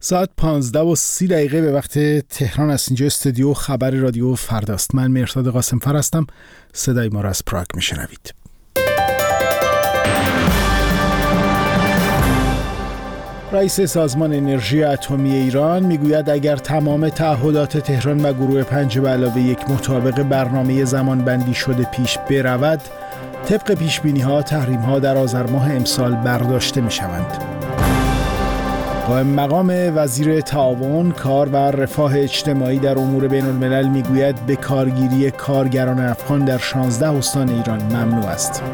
ساعت 15:30 به وقت تهران است. اینجا استودیو خبر رادیو فرداست. من مهرداد قاسمفر هستم. صدای ما را از پراگ میشنوید. رئیس سازمان انرژی اتمی ایران میگوید اگر تمام تعهدات تهران و گروه 5+1 مطابق برنامه زمانبندی شده پیش برود، طبق پیشبینی‌ها تحریم‌ها در آذر ماه امسال برداشته می‌شوند. قائم مقام وزیر تعاون، کار و رفاه اجتماعی در امور بین‌الملل میگوید به کارگیری کارگران افغان در 16 استان ایران ممنوع است.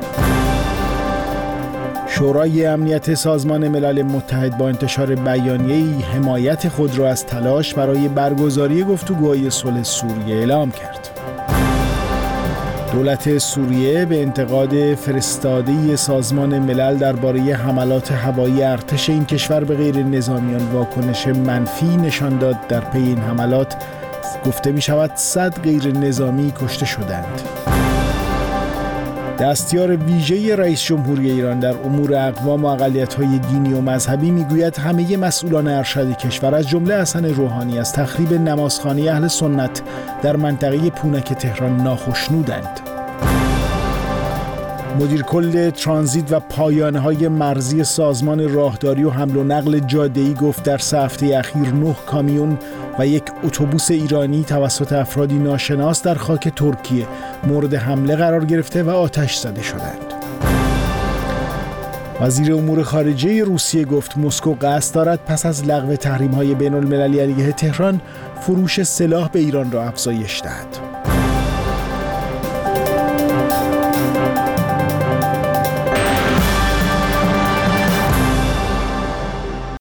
شورای امنیت سازمان ملل متحد با انتشار بیانیه‌ای حمایت خود را از تلاش برای برگزاری گفتگوهای صلح سوریه اعلام کرد. دولت سوریه به انتقاد فرستاده سازمان ملل درباره حملات هوایی ارتش این کشور به غیر نظامیان واکنش منفی نشان داد. در پی این حملات گفته می شود 100 غیر نظامی کشته شدند. دستیار ویژه رئیس جمهوری ایران در امور اقوام و اقلیت‌های دینی و مذهبی میگوید همه مسئولان ارشد کشور از جمله حسن روحانی از تخریب نمازخانه اهل سنت در منطقه پونک تهران ناخشنودند. مدیر کل ترانزیت و پایانه‌های مرزی سازمان راهداری و حمل و نقل جاده‌ای گفت در 3 هفته اخیر 9 کامیون و 1 اتوبوس ایرانی توسط افرادی ناشناس در خاک ترکیه مورد حمله قرار گرفته و آتش زده شدند. وزیر امور خارجه روسیه گفت مسکو قصد دارد پس از لغو تحریم‌های بین‌المللی علیه تهران فروش سلاح به ایران را افزایش دهد.